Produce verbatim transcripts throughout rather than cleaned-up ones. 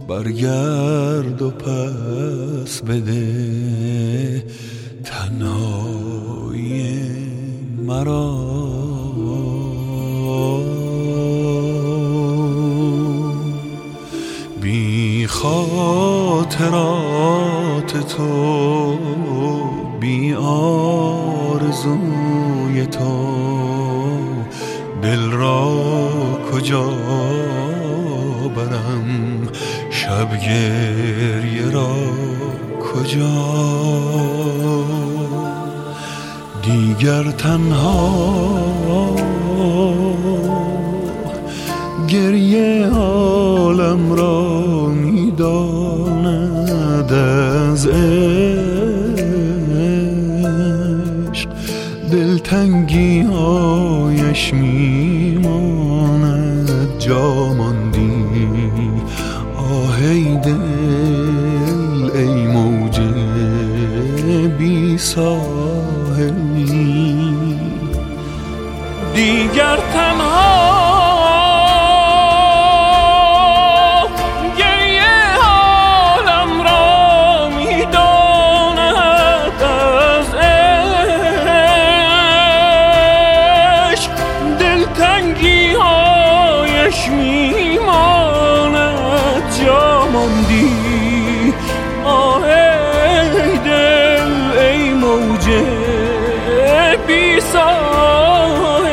برگرد و پس بده تنهایی مرا. بی خاطرات تو، بی آرزوی تو، دل را کجا برم، شب گریه را کجا. دیگر تنها گریه عالم را میداند، از عشق دلتنگی هایش میماند. جا ماندی آه ای دل، ای موج بی ساحلی. دیگر تنها میماند. جا ماندی آه ای دل، ای موج بی ساحل.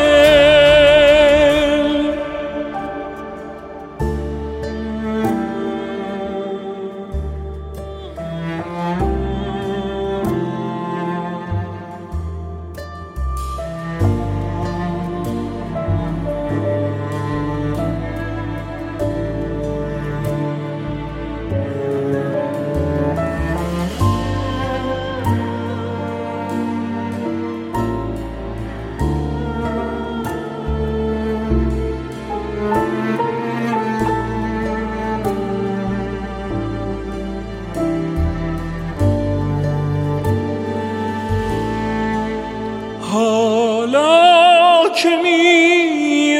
حالا که می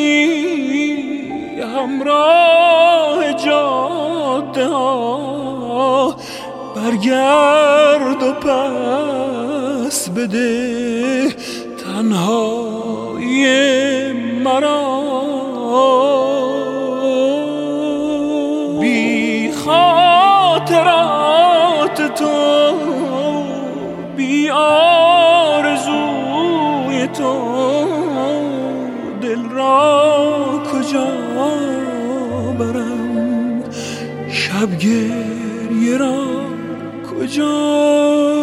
روی همراه جاده ها، برگرد و پس بده تنهایی مرا. بی خاطرات تو، بی آرزوی تو، دل را کجا برم، شب گریه را کجا.